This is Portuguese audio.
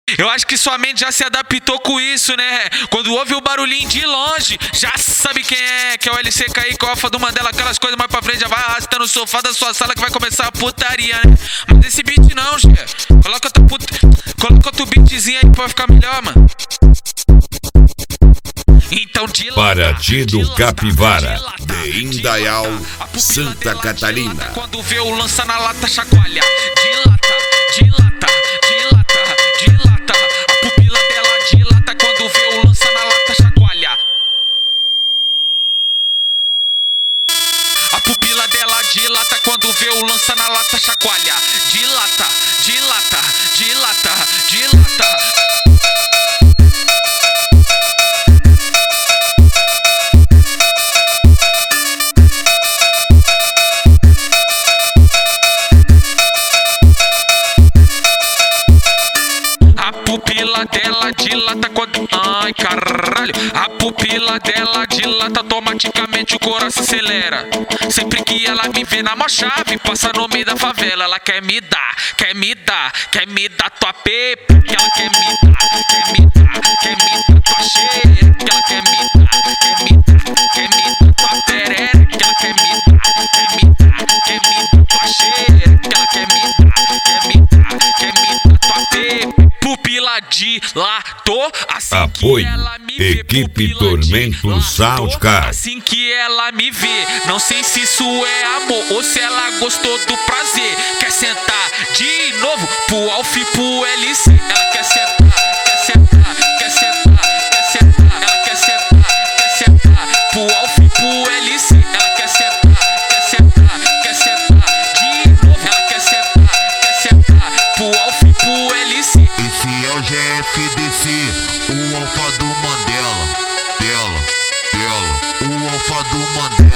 Eu acho que sua mente já se adaptou com isso, né? Quando ouve o barulhinho de longe, já sabe quem é. Que é o LCKI, com a alfa do Mandela. Aquelas coisas mais pra frente, já vai arrastando o sofá da sua sala que vai começar a putaria, né? Mas esse beat não, Gê. Coloca outro beatzinho aí pra ficar melhor, mano. Então dilata, Paraty do Capivara, dilata, de Indaial, dilata. Santa Catarina. Dilata, quando vê o lança na lata, chacoalha. Dilata, dilata, dilata, dilata. A pupila dela dilata quando vê o lança na lata, chacoalha. A pupila dela dilata quando vê o lança na lata, chacoalha. Dilata, dilata, dilata, dilata. A pupila dela dilata quando... Ai, caralho. A pupila dela dilata, automaticamente o coração acelera. Sempre que ela me vê na mó chave, passa no meio da favela. Ela quer me dar, quer me dar, quer me dar tua pepa. Que ela quer me dar, quer me dar, quer me dar tua cheira. Que ela quer me dar, quer me dar, quer me dar tua pereira. Que ela quer me dar, quer me dar, quer me dar tua cheira. Que ela quer me dar, quer me dar, quer me dar tua pepa. Pupila dilatou, assim Apoio, que ela me vê. Equipe Pupila Tormento dilatou, Soundcard. assim que ela me vê. Não sei se isso é amor ou se ela gostou do prazer. Quer sentar de novo pro Alf e pro LC. Ela quer sentar, quer sentar, quer sentar, quer sentar. Ela quer sentar, quer sentar pro Alf e pro LC. Ela quer sentar, quer sentar, quer sentar de novo. Ela quer sentar pro Alf e pro LC. Esse é o GFDC, o alfa do Mandela. O alfa do Mandela.